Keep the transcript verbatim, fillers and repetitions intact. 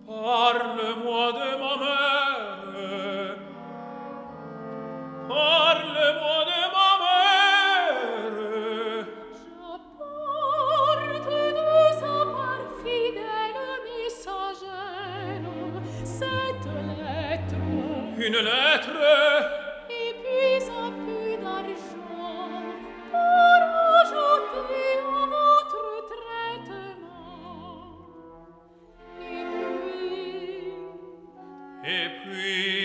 Parle-moi de ma mère. Parle-moi de ma mère. J'apporte de sa part fidèle messagère cette lettre. Une lettre. Et puis un peu d'argent pour ajouter à votre traitement. Et puis... Et puis